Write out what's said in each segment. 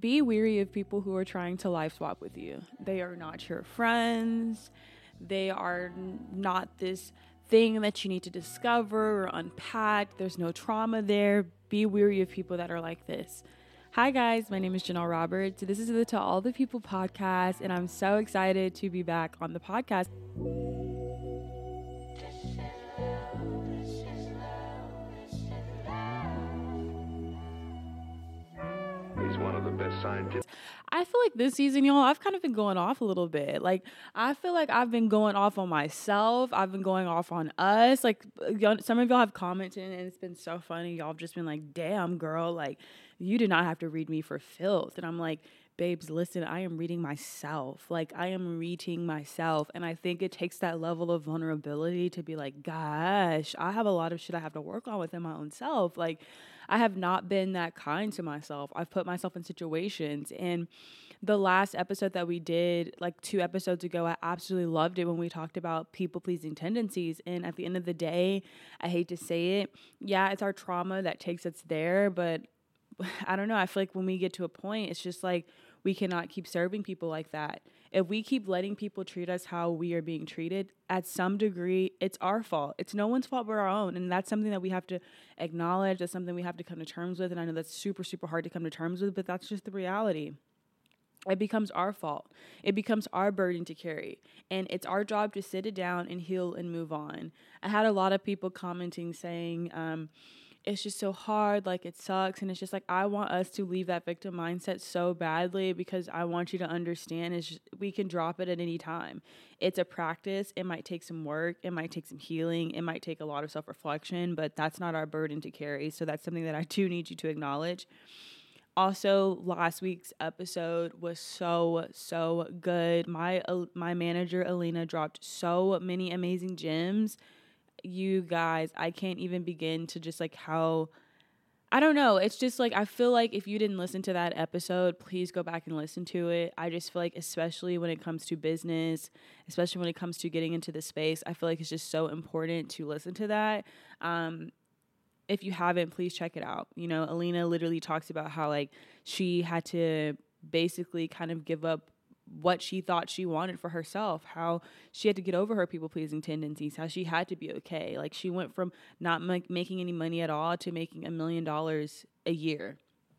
be weary of people who are trying to life swap with you. They are not your friends. They are not this thing that you need to discover or unpack. There's no trauma there. Be weary of people that are like this. Hi guys, my name is Janelle Roberts. This is the To All the People podcast, and I'm so excited to be back on the podcast. He's one of the best scientists. I feel like this season, y'all, I've kind of been going off a little bit. Like, I feel like I've been going off on myself. I've been going off on us. Like, some of y'all have commented, and it's been so funny. Y'all have just been like, damn, girl, like, you did not have to read me for filth. And I'm like, babes, listen, I am reading myself. Like, I am reading myself. And I think it takes that level of vulnerability to be like, gosh, I have a lot of shit I have to work on within my own self. Like, I have not been that kind to myself. I've put myself in situations. And the last episode that we did, like 2 episodes ago, I absolutely loved it when we talked about people-pleasing tendencies. And at the end of the day, I hate to say it, yeah, it's our trauma that takes us there. But I don't know. I feel like when we get to a point, it's just like we cannot keep serving people like that. If we keep letting people treat us how we are being treated, at some degree, it's our fault. It's no one's fault but our own. And that's something that we have to acknowledge. That's something we have to come to terms with. And I know that's super, super hard to come to terms with, but that's just the reality. It becomes our fault. It becomes our burden to carry. And it's our job to sit it down and heal and move on. I had a lot of people commenting saying, it's just so hard, like it sucks. And it's just like, I want us to leave that victim mindset so badly because I want you to understand we can drop it at any time. It's a practice. It might take some work. It might take some healing. It might take a lot of self-reflection, but that's not our burden to carry. So that's something that I do need you to acknowledge. Also, last week's episode was so good. My manager, Alina, dropped so many amazing gems. You guys, I can't even begin to just like how, I don't know. It's just like, I feel like if you didn't listen to that episode, please go back and listen to it. I just feel like, especially when it comes to business, especially when it comes to getting into the space, I feel like it's just so important to listen to that. If you haven't, please check it out. You know, Alina literally talks about how like she had to basically kind of give up what she thought she wanted for herself, how she had to get over her people-pleasing tendencies, how she had to be okay. Like she went from not making any money at all to making $1 million a year.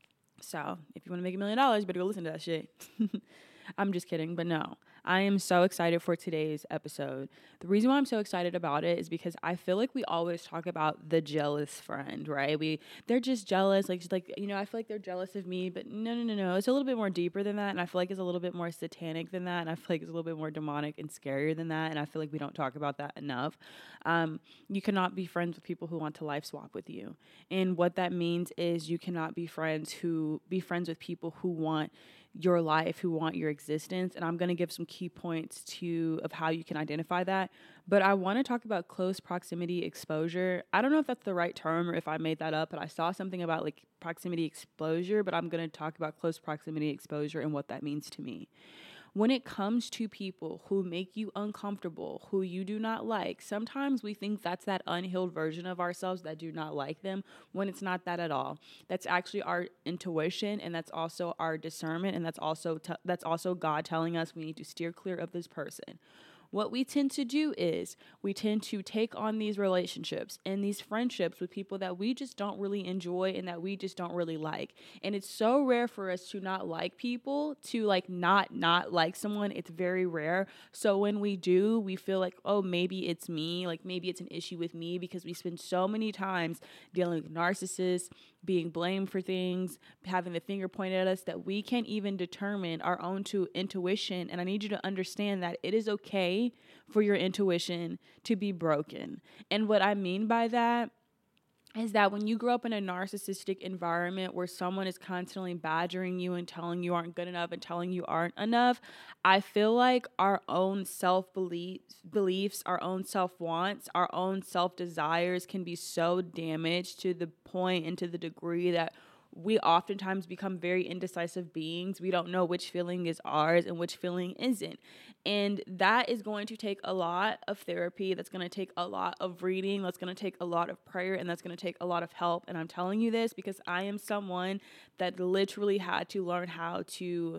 So if you want to make $1 million, you better go listen to that shit. I'm just kidding, but no, I am so excited for today's episode. The reason why I'm so excited about it is because I feel like we always talk about the jealous friend, right? They're just jealous, like, you know, I feel like they're jealous of me, but no. It's a little bit more deeper than that, and I feel like it's a little bit more satanic than that, and I feel like it's a little bit more demonic and scarier than that, and I feel like we don't talk about that enough. You cannot be friends with people who want to life swap with you, and what that means is you cannot be friends with people who want your life, who want your existence. And I'm going to give some key points of how you can identify that. But I want to talk about close proximity exposure. I don't know if that's the right term or if I made that up, but I saw something about like proximity exposure, but I'm going to talk about close proximity exposure and what that means to me. When it comes to people who make you uncomfortable, who you do not like, sometimes we think that's that unhealed version of ourselves that do not like them, when it's not that at all. That's actually our intuition, and that's also our discernment, and that's also God telling us we need to steer clear of this person. What we tend to do is we tend to take on these relationships and these friendships with people that we just don't really enjoy and that we just don't really like. And it's so rare for us to not like people, to like not like someone. It's very rare. So when we do, we feel like, oh, maybe it's me. Like maybe it's an issue with me, because we spend so many times dealing with narcissists, being blamed for things, having the finger pointed at us, that we can't even determine our own intuition. And I need you to understand that it is okay for your intuition to be broken. And what I mean by that is that when you grow up in a narcissistic environment where someone is constantly badgering you and telling you aren't good enough and telling you aren't enough, I feel like our own self-beliefs, our own self-wants, our own self-desires can be so damaged to the point and to the degree that we oftentimes become very indecisive beings. We don't know which feeling is ours and which feeling isn't. And that is going to take a lot of therapy. That's going to take a lot of reading. That's going to take a lot of prayer. And that's going to take a lot of help. And I'm telling you this because I am someone that literally had to learn how to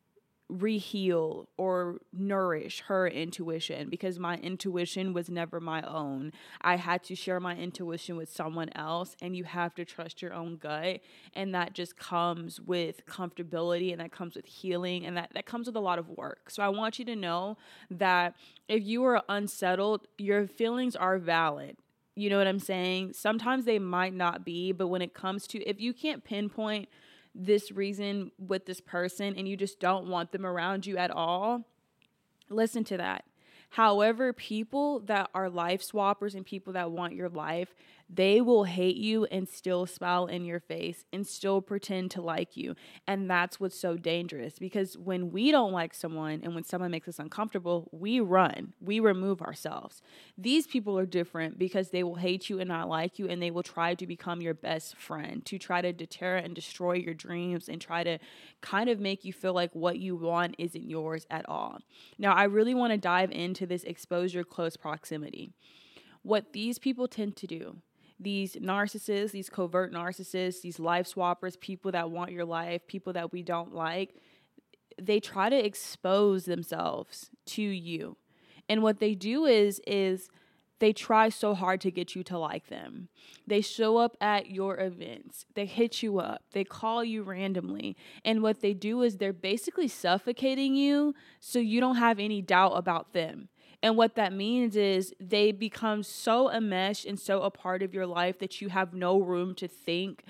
reheal or nourish her intuition, because my intuition was never my own. I had to share my intuition with someone else, and you have to trust your own gut, and that just comes with comfortability, and that comes with healing, and that comes with a lot of work. So I want you to know that if you are unsettled, your feelings are valid. You know what I'm saying? Sometimes they might not be, but when it comes to, if you can't pinpoint this reason with this person and you just don't want them around you at all, listen to that. However, people that are life swappers and people that want your life, they will hate you and still smile in your face and still pretend to like you. And that's what's so dangerous, because when we don't like someone and when someone makes us uncomfortable, we run, we remove ourselves. These people are different because they will hate you and not like you, and they will try to become your best friend, to try to deter and destroy your dreams and try to kind of make you feel like what you want isn't yours at all. Now, I really want to dive into this exposure close proximity. What these people tend to do, these narcissists, these covert narcissists, these life swappers, people that want your life, people that we don't like, they try to expose themselves to you. And what they do is they try so hard to get you to like them. They show up at your events. They hit you up. They call you randomly. And what they do is they're basically suffocating you so you don't have any doubt about them. And what that means is they become so enmeshed and so a part of your life that you have no room to think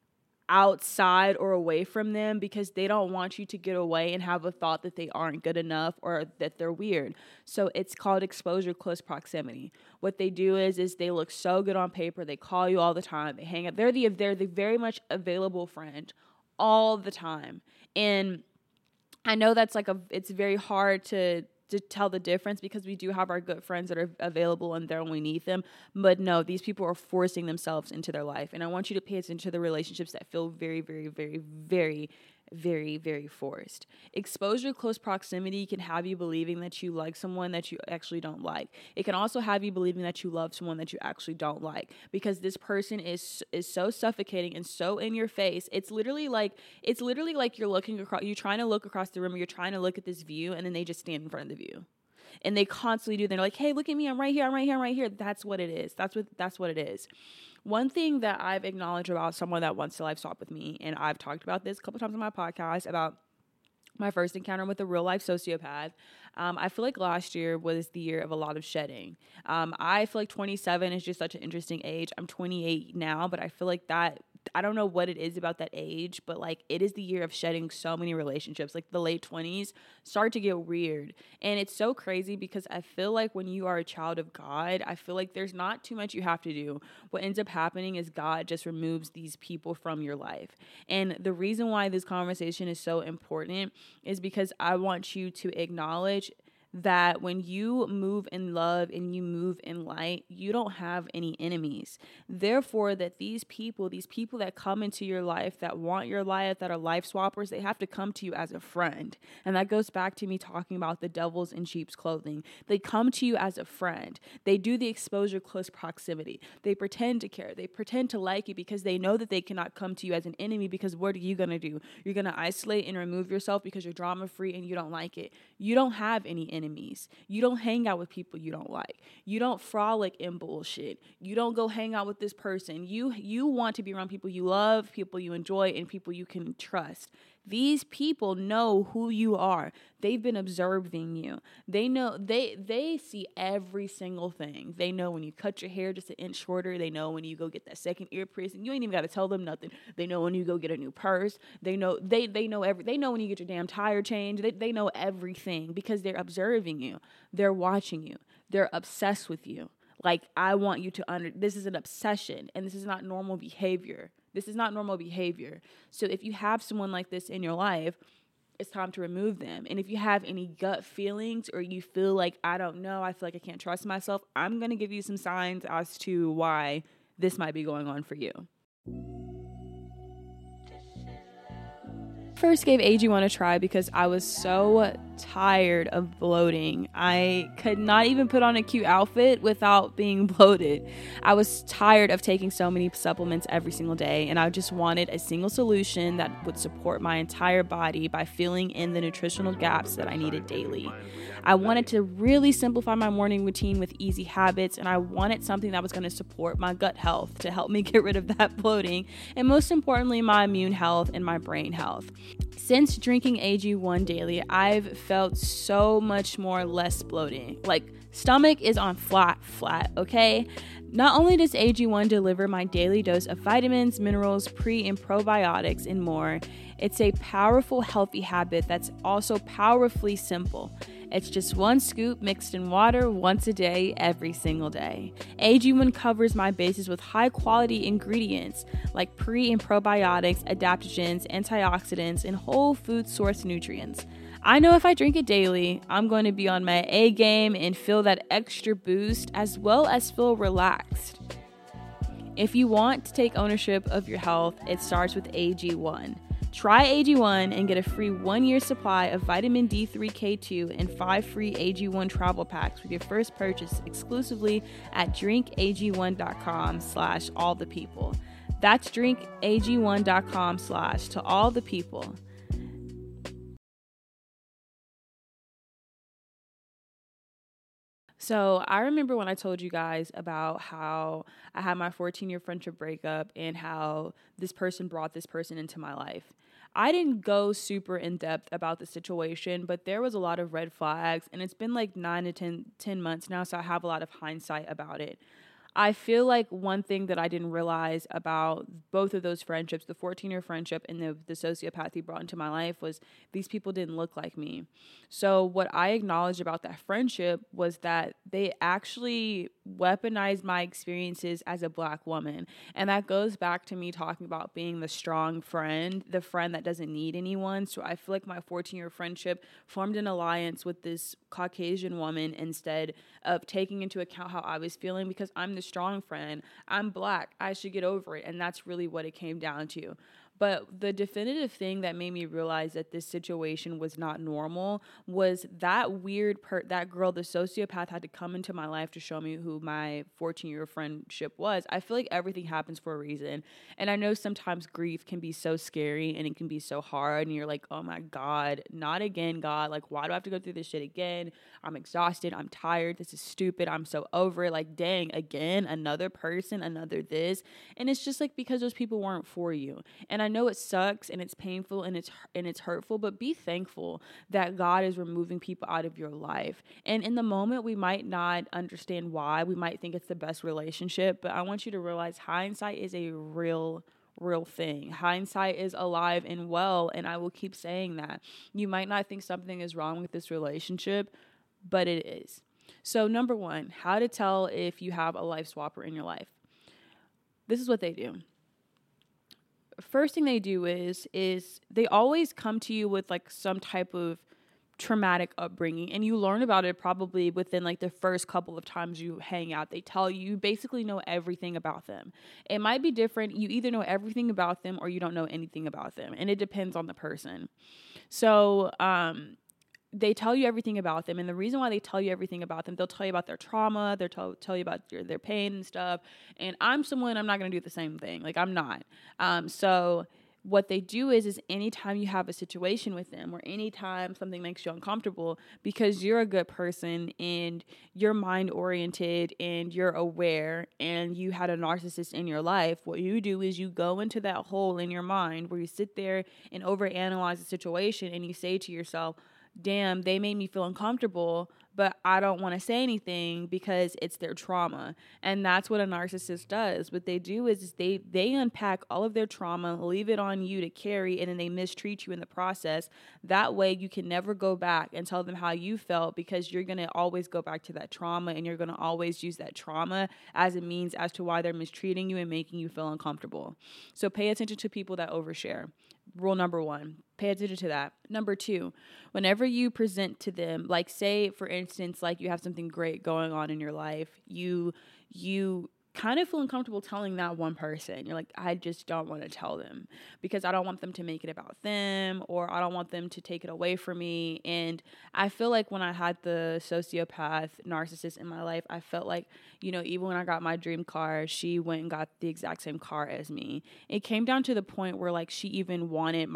outside or away from them, because they don't want you to get away and have a thought that they aren't good enough or that they're weird. So it's called exposure close proximity. What they do is they look so good on paper. They call you all the time. They hang up. They're the very much available friend all the time. And I know that's it's very hard to tell the difference, because we do have our good friends that are available and there when we need them. But no, these people are forcing themselves into their life. And I want you to pay attention to the relationships that feel very, very, very, very, very, very forced. Exposure close proximity can have you believing that you like someone that you actually don't like. It can also have you believing that you love someone that you actually don't like, because this person is so suffocating and so in your face. It's literally like you're looking across, you're trying to look across the room, or you're trying to look at this view, and then they just stand in front of the view. And they constantly do. They're like, "Hey, look at me. I'm right here. I'm right here. I'm right here." That's what it is. That's what it is. One thing that I've acknowledged about someone that wants to life swap with me, and I've talked about this a couple times on my podcast about my first encounter with a real life sociopath. I feel like last year was the year of a lot of shedding. I feel like 27 is just such an interesting age. I'm 28 now, but I feel like that, I don't know what it is about that age, but like it is the year of shedding so many relationships. Like the late 20s start to get weird. And it's so crazy because I feel like when you are a child of God, I feel like there's not too much you have to do. What ends up happening is God just removes these people from your life. And the reason why this conversation is so important is because I want you to acknowledge that when you move in love and you move in light, you don't have any enemies. Therefore, that these people that come into your life, that want your life, that are life swappers, they have to come to you as a friend. And that goes back to me talking about the devils in sheep's clothing. They come to you as a friend. They do the exposure close proximity. They pretend to care. They pretend to like you because they know that they cannot come to you as an enemy, because what are you going to do? You're going to isolate and remove yourself because you're drama free and you don't like it. You don't have any enemies. You don't hang out with people you don't like. You don't frolic in bullshit. You don't go hang out with this person. You want to be around people you love, people you enjoy, and people you can trust. These people know who you are. They've been observing you. They know, they see every single thing. They know when you cut your hair just an inch shorter. They know when you go get that second ear piercing. You ain't even got to tell them nothing. They know when you go get a new purse. They know they know they know when you get your damn tire changed. They know everything because they're observing you. They're watching you. They're obsessed with you. Like, I want you to this is an obsession, and this is not normal behavior. This is not normal behavior. So if you have someone like this in your life, it's time to remove them. And if you have any gut feelings, or you feel like, I don't know, I feel like I can't trust myself, I'm going to give you some signs as to why this might be going on for you. First gave AG1 a try because I was so tired of bloating. I could not even put on a cute outfit without being bloated. I was tired of taking so many supplements every single day, and I just wanted a single solution that would support my entire body by filling in the nutritional gaps that I needed daily. I wanted to really simplify my morning routine with easy habits, and I wanted something that was going to support my gut health to help me get rid of that bloating, and most importantly, my immune health and my brain health. Since drinking AG1 daily, I've felt so much more less bloating. Like, stomach is on flat, okay? Not only does AG1 deliver my daily dose of vitamins, minerals, pre and probiotics, and more, it's a powerful, healthy habit that's also powerfully simple. It's just one scoop mixed in water once a day, every single day. AG1 covers my bases with high quality ingredients like pre and probiotics, adaptogens, antioxidants, and whole food source nutrients. I know if I drink it daily, I'm going to be on my A game and feel that extra boost as well as feel relaxed. If you want to take ownership of your health, it starts with AG1. Try AG1 and get a free 1-year supply of vitamin D3K2 and 5 free AG1 travel packs with your first purchase exclusively at drinkag1.com/allthepeople. That's drinkag1.com/toallthepeople. So I remember when I told you guys about how I had my 14-year friendship breakup and how this person brought this person into my life. I didn't go super in depth about the situation, but there was a lot of red flags, and it's been like 9 to 10 months now, so I have a lot of hindsight about it. I feel like one thing that I didn't realize about both of those friendships, the 14-year friendship and the sociopath he brought into my life, was these people didn't look like me. So what I acknowledged about that friendship was that they actually weaponized my experiences as a Black woman. And that goes back to me talking about being the strong friend, the friend that doesn't need anyone. So I feel like my 14-year friendship formed an alliance with this Caucasian woman instead of taking into account how I was feeling, because I'm the strong friend. I'm Black. I should get over it. And that's really what it came down to. But the definitive thing that made me realize that this situation was not normal was that that girl, the sociopath, had to come into my life to show me who my 14-year friendship was. I feel like everything happens for a reason. And I know sometimes grief can be so scary and it can be so hard. And you're like, oh my God, not again, God. Like, why do I have to go through this shit again? I'm exhausted. I'm tired. This is stupid. I'm so over it. Like, dang, again, another person, another this. And it's just like because those people weren't for you. And I know it sucks and it's painful and it's hurtful, but be thankful that God is removing people out of your life. And in the moment, we might not understand why. We might think it's the best relationship, but I want you to realize hindsight is a real thing. Hindsight is alive and well, and I will keep saying that. You might not think something is wrong with this relationship, but it is. So 1, how to tell if you have a life swapper in your life. This is what they do. First thing they do is they always come to you with like some type of traumatic upbringing, and you learn about it probably within like the first couple of times you hang out. They tell you, you basically know everything about them. It might be different. You either know everything about them or you don't know anything about them, and it depends on the person. So they tell you everything about them, and the reason why they tell you everything about them, they'll tell you about their trauma, they'll tell you about their pain and stuff, and I'm not going to do the same thing. Like, I'm not. So what they do is anytime you have a situation with them or anytime something makes you uncomfortable, because you're a good person and you're mind-oriented and you're aware and you had a narcissist in your life, what you do is you go into that hole in your mind where you sit there and overanalyze the situation and you say to yourself, damn, they made me feel uncomfortable, but I don't want to say anything because it's their trauma. And that's what a narcissist does. What they do is they unpack all of their trauma, leave it on you to carry, and then they mistreat you in the process. That way you can never go back and tell them how you felt, because you're going to always go back to that trauma, and you're going to always use that trauma as a means as to why they're mistreating you and making you feel uncomfortable. So pay attention to people that overshare. Rule 1, pay attention to that. 2, whenever you present to them, like say, for instance, like you have something great going on in your life, you kind of feel uncomfortable telling that one person. You're like, I just don't want to tell them because I don't want them to make it about them, or I don't want them to take it away from me. And I feel like when I had the sociopath narcissist in my life, I felt like, even when I got my dream car, she went and got the exact same car as me. It came down to the point where like she even wanted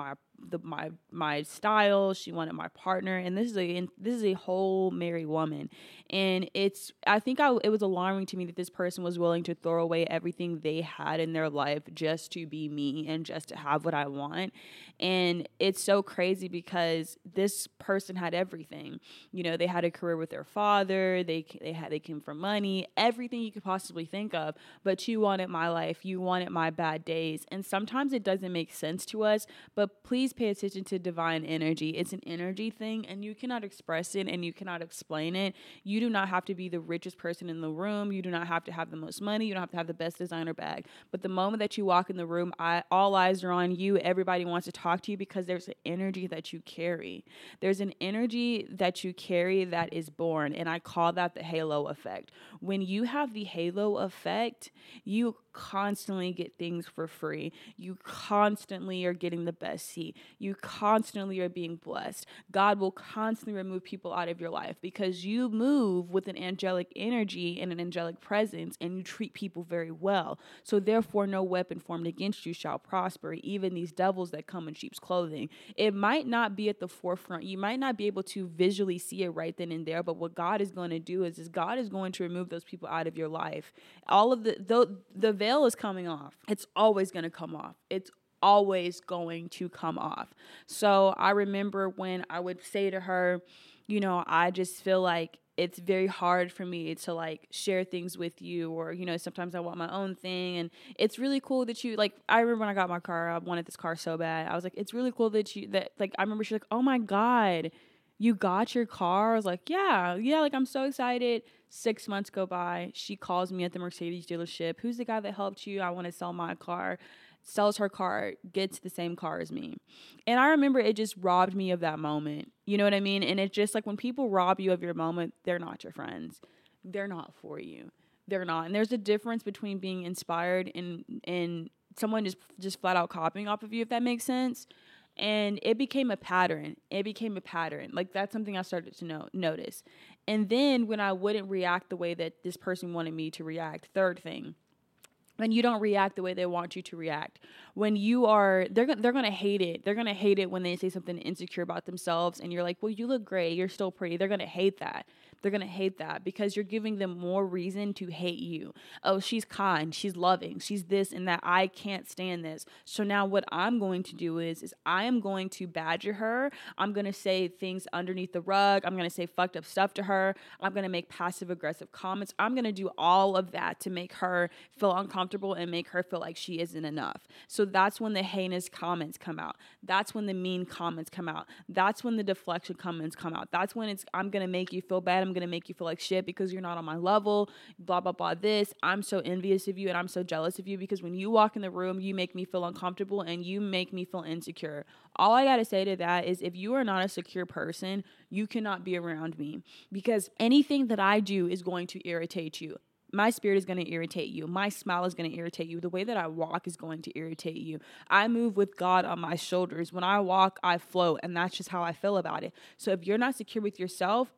my style, she wanted my partner, and this is a whole married woman. And I think it was alarming to me that this person was willing to throw away everything they had in their life just to be me and just to have what I want. And it's so crazy because this person had everything. They had a career with their father, they came from money, everything you could possibly think of, but you wanted my life, you wanted my bad days. And sometimes it doesn't make sense to us, but please pay attention to divine energy. It's an energy thing, and you cannot express it and you cannot explain it. You do not have to be the richest person in the room. You do not have to have the most money. You don't have to have the best designer bag. But the moment that you walk in the room, all eyes are on you. Everybody wants to talk to you because there's an energy that you carry. There's an energy that you carry that is born, and I call that the halo effect. When you have the halo effect, you constantly get things for free. You constantly are getting the best seat. You constantly are being blessed. God will constantly remove people out of your life because you move with an angelic energy and an angelic presence, and you treat people very well. So therefore, no weapon formed against you shall prosper, even these devils that come in sheep's clothing. It might not be at the forefront. You might not be able to visually see it right then and there, but what God is going to do is God is going to remove those people out of your life. All of the veil is coming off. It's always going to come off. It's always going to come off. So I remember when I would say to her, I just feel like it's very hard for me to like share things with you, or, sometimes I want my own thing. And it's really cool that you like, I remember when I got my car, I wanted this car so bad. I was like, it's really cool that I remember she's like, oh my God, you got your car? I was like, yeah, like I'm so excited. 6 months go by. She calls me at the Mercedes dealership. Who's the guy that helped you? I want to sell my car. Sells her car, gets the same car as me. And I remember it just robbed me of that moment. You know what I mean? And it's just like when people rob you of your moment, they're not your friends. They're not for you. They're not. And there's a difference between being inspired and someone just flat out copying off of you, if that makes sense. And it became a pattern. Like that's something I started to notice. And then when I wouldn't react the way that this person wanted me to react, third thing, when you don't react the way they want you to react, when you are, they're going to hate it. They're going to hate it when they say something insecure about themselves and you're like, well, you look great. You're still pretty. They're going to hate that. They're going to hate that because you're giving them more reason to hate you. Oh, she's kind. She's loving. She's this and that. I can't stand this. So now what I'm going to do is I am going to badger her. I'm going to say things underneath the rug. I'm going to say fucked up stuff to her. I'm going to make passive aggressive comments. I'm going to do all of that to make her feel uncomfortable and make her feel like she isn't enough. So that's when the heinous comments come out. That's when the mean comments come out. That's when the deflection comments come out. That's when I'm going to make you feel bad. I'm going to make you feel like shit because you're not on my level, blah, blah, blah, this. I'm so envious of you and I'm so jealous of you because when you walk in the room, you make me feel uncomfortable and you make me feel insecure. All I got to say to that is if you are not a secure person, you cannot be around me because anything that I do is going to irritate you. My spirit is going to irritate you. My smile is going to irritate you. The way that I walk is going to irritate you. I move with God on my shoulders. When I walk, I float, and that's just how I feel about it. So if you're not secure with yourself,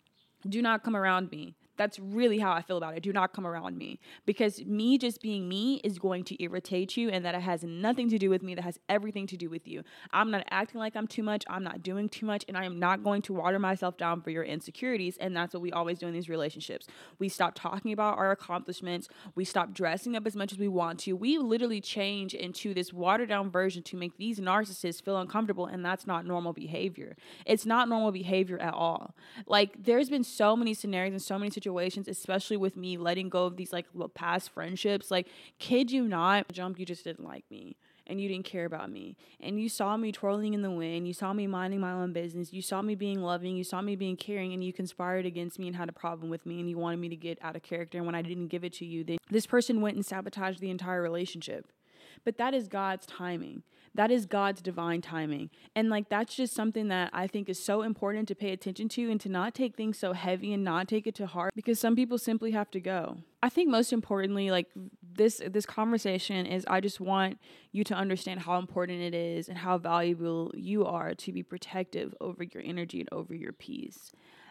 do not come around me. That's really how I feel about it. Do not come around me because me just being me is going to irritate you, and that it has nothing to do with me. That has everything to do with you. I'm not acting like I'm too much. I'm not doing too much, and I am not going to water myself down for your insecurities. And that's what we always do in these relationships. We stop talking about our accomplishments. We stop dressing up as much as we want to. We literally change into this watered down version to make these narcissists feel uncomfortable, and that's not normal behavior. It's not normal behavior at all. Like there's been so many scenarios and so many situations, especially with me letting go of these like past friendships. Like, kid you not, you just didn't like me and you didn't care about me. And you saw me twirling in the wind. You saw me minding my own business. You saw me being loving. You saw me being caring, and you conspired against me and had a problem with me, and you wanted me to get out of character. And when I didn't give it to you, then this person went and sabotaged the entire relationship. But that is God's timing. That is God's divine timing. And like that's just something that I think is so important to pay attention to and to not take things so heavy and not take it to heart, because some people simply have to go. I think most importantly, like this conversation is, I just want you to understand how important it is and how valuable you are to be protective over your energy and over your peace.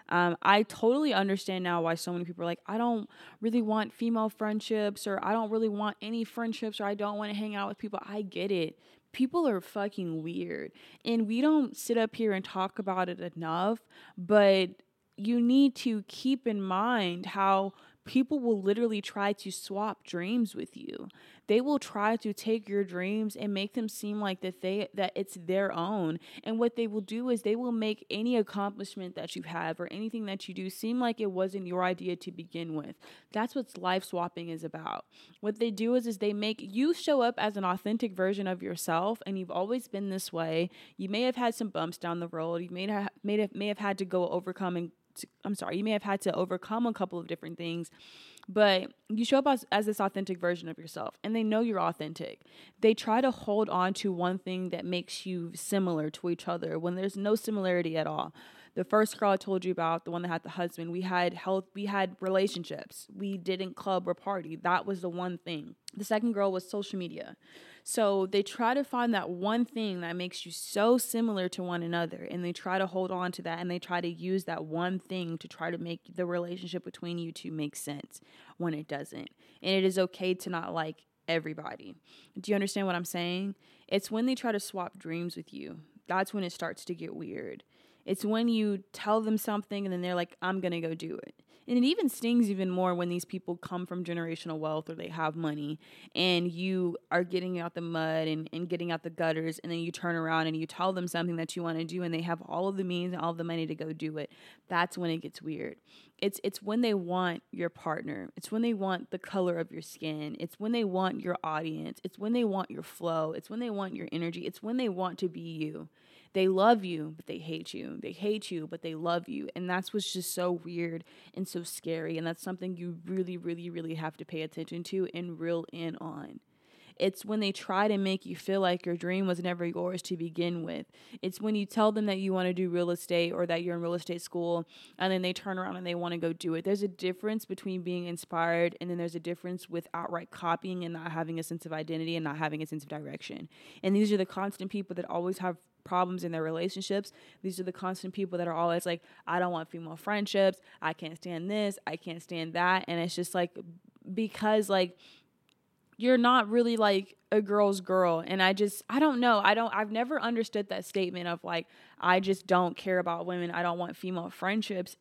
I totally understand now why so many people are like, I don't really want female friendships, or I don't really want any friendships, or I don't want to hang out with people. I get it. People are fucking weird, and we don't sit up here and talk about it enough, but you need to keep in mind how people will literally try to swap dreams with you. They will try to take your dreams and make them seem like that it's their own. And what they will do is they will make any accomplishment that you have or anything that you do seem like it wasn't your idea to begin with. That's what life swapping is about. What they do is they make you show up as an authentic version of yourself, and you've always been this way. You may have had some bumps down the road. You may have had to go overcome and you may have had to overcome a couple of different things, but you show up as this authentic version of yourself, and they know you're authentic. They try to hold on to one thing that makes you similar to each other when there's no similarity at all. The first girl I told you about, the one that had the husband, we had relationships. We didn't club or party. That was the one thing. The second girl was social media. So they try to find that one thing that makes you so similar to one another, and they try to hold on to that, and they try to use that one thing to try to make the relationship between you two make sense when it doesn't. And it is okay to not like everybody. Do you understand what I'm saying? It's when they try to swap dreams with you. That's when it starts to get weird. It's when you tell them something and then they're like, I'm going to go do it. And it even stings even more when these people come from generational wealth or they have money, and you are getting out the mud and getting out the gutters, and then you turn around and you tell them something that you want to do, and they have all of the means and all of the money to go do it. That's when it gets weird. It's when they want your partner. It's when they want the color of your skin. It's when they want your audience. It's when they want your flow. It's when they want your energy. It's when they want to be you. They love you, but they hate you. They hate you, but they love you. And that's what's just so weird and so scary. And that's something you really, really, really have to pay attention to and reel in on. It's when they try to make you feel like your dream was never yours to begin with. It's when you tell them that you want to do real estate or that you're in real estate school, and then they turn around and they want to go do it. There's a difference between being inspired, and then there's a difference with outright copying and not having a sense of identity and not having a sense of direction. And these are the constant people that always have problems in their relationships. These are the constant people that are always like, I don't want female friendships. I can't stand this. I can't stand that. And it's just like, because like, you're not really like a girl's girl. And I don't know. I've never understood that statement of like, I just don't care about women. I don't want female friendships.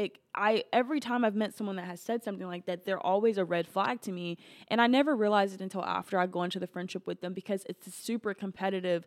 Every time I've met someone that has said something like that, they're always a red flag to me. And I never realized it until after I go into the friendship with them, because it's this super competitive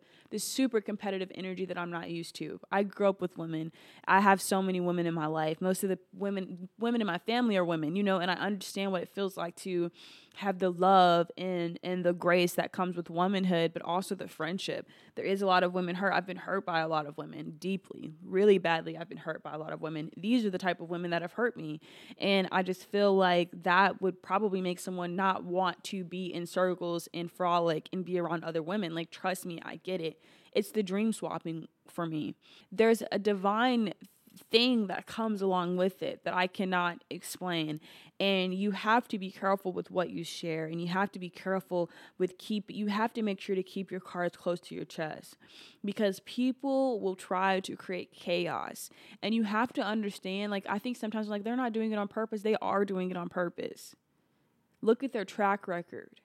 energy that I'm not used to. I grew up with women. I have so many women in my life. Most of the women in my family are women, and I understand what it feels like to have the love and the grace that comes with womanhood, but also the friendship. There is a lot of women hurt. I've been hurt by a lot of women deeply, really badly. I've been hurt by a lot of women. These are the type of women that have hurt me. And I just feel like that would probably make someone not want to be in circles and frolic and be around other women. Like, trust me, I get it. It's the dream swapping for me. There's a divine thing that comes along with it that I cannot explain. And you have to be careful with what you share, and you have to be careful with you have to make sure to keep your cards close to your chest, because people will try to create chaos. And you have to understand, like, I think sometimes like they're not doing it on purpose. They are doing it on purpose. Look at their track record.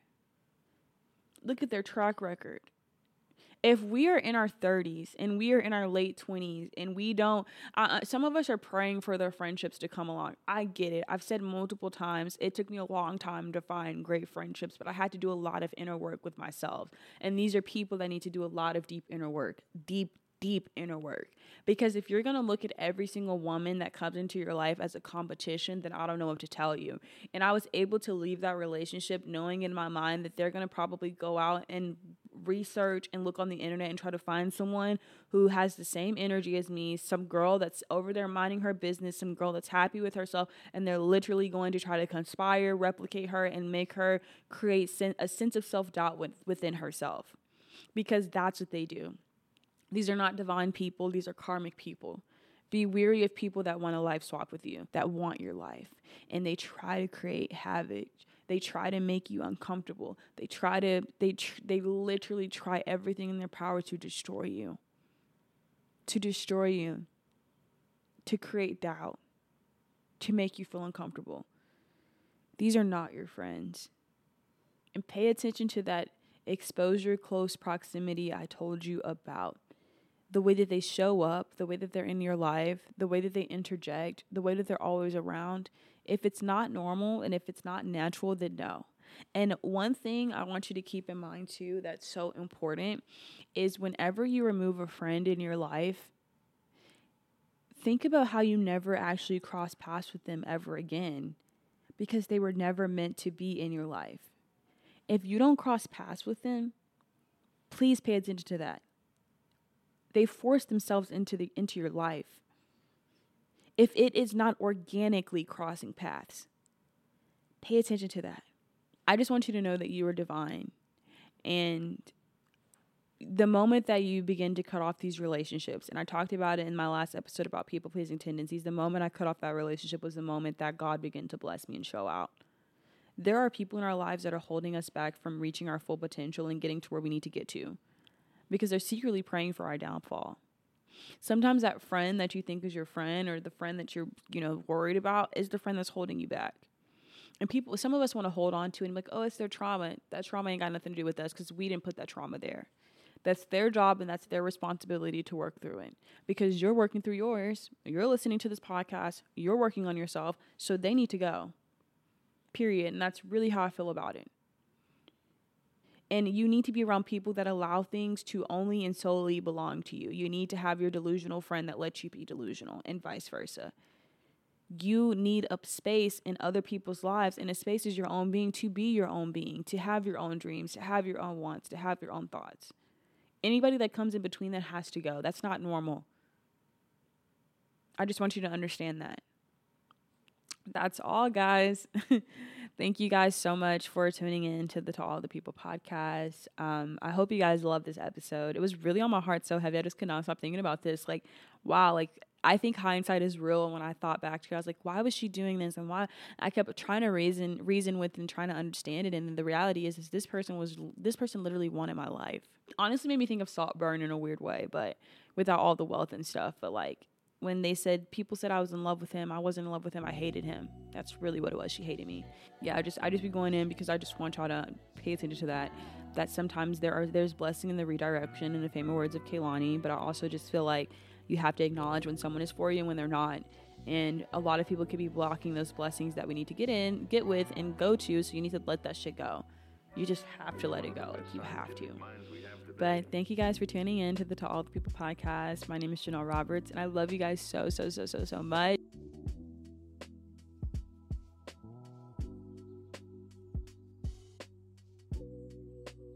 If we are in our 30s and we are in our late 20s and we don't, some of us are praying for their friendships to come along. I get it. I've said multiple times, it took me a long time to find great friendships, but I had to do a lot of inner work with myself. And these are people that need to do a lot of deep inner work, deep inner work. Because if you're going to look at every single woman that comes into your life as a competition, then I don't know what to tell you. And I was able to leave that relationship knowing in my mind that they're going to probably go out and research and look on the internet and try to find someone who has the same energy as me, some girl that's over there minding her business, some girl that's happy with herself, and they're literally going to try to conspire, replicate her, and make her create a sense of self-doubt within herself. because that's what they do. These are not divine people. These are karmic people. Be weary of people that want a life swap with you, that want your life. And they try to create havoc. They try to make you uncomfortable. They literally try everything in their power to destroy you. To destroy you. To create doubt. To make you feel uncomfortable. These are not your friends. And pay attention to that exposure, close proximity I told you about. The way that they show up, the way that they're in your life, the way that they interject, the way that they're always around. If it's not normal and if it's not natural, then no. And one thing I want you to keep in mind too that's so important is whenever you remove a friend in your life, think about how you never actually cross paths with them ever again because they were never meant to be in your life. If you don't cross paths with them, please pay attention to that. They force themselves into your life. If it is not organically crossing paths, pay attention to that. I just want you to know that you are divine. And the moment that you begin to cut off these relationships, and I talked about it in my last episode about people-pleasing tendencies, the moment I cut off that relationship was the moment that God began to bless me and show out. There are people in our lives that are holding us back from reaching our full potential and getting to where we need to get to, because they're secretly praying for our downfall. Sometimes that friend that you think is your friend or the friend that you're, worried about is the friend that's holding you back. And some of us want to hold on to it and be like, oh, it's their trauma. That trauma ain't got nothing to do with us because we didn't put that trauma there. That's their job and that's their responsibility to work through it. Because you're working through yours. You're listening to this podcast. You're working on yourself. So they need to go. Period. And that's really how I feel about it. And you need to be around people that allow things to only and solely belong to you. You need to have your delusional friend that lets you be delusional and vice versa. You need a space in other people's lives, and a space is your own being, to be your own being, to have your own dreams, to have your own wants, to have your own thoughts. Anybody that comes in between that has to go. That's not normal. I just want you to understand that. That's all, guys. Thank you guys so much for tuning in to the To All the People podcast. I hope you guys love this episode. It was really on my heart so heavy. I just could not stop thinking about this. Like, wow, I think hindsight is real. And when I thought back to it, I was like, why was she doing this? And why? I kept trying to reason with and trying to understand it. And the reality is this person literally wanted my life. Honestly made me think of Saltburn in a weird way, but without all the wealth and stuff. But when people said I was in love with him, I wasn't in love with him. I hated him. That's really what it was. She hated me. Yeah, I just be going in because I just want y'all to pay attention to that. That sometimes there's blessing in the redirection, in the famous words of Kehlani. But I also just feel like you have to acknowledge when someone is for you and when they're not. And a lot of people could be blocking those blessings that we need to get with, and go to. So you need to let that shit go. You just have to let it go. You have to. But thank you guys for tuning in to the To All the People podcast. My name is Janelle Roberts, and I love you guys so, so, so, so, so much.